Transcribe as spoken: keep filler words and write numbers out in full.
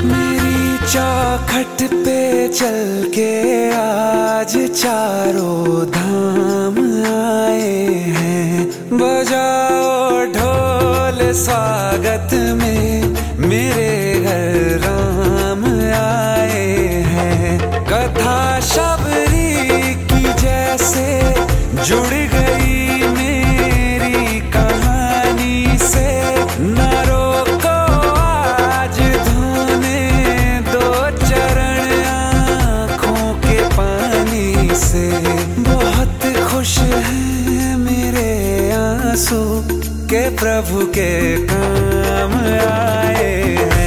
मेरी चौखट पे चल के आज चारों धाम आए हैं। बजाओ ढोल स्वागत में, मेरे घर राम आए हैं। कथा शबरी की जैसे जुड़ गई मेरी कहानी से। न रोको आज धोने दो चरण आँखों के पानी से। बहुत खुश हैं मेरे आंसू के प्रभु के काम आए हैं।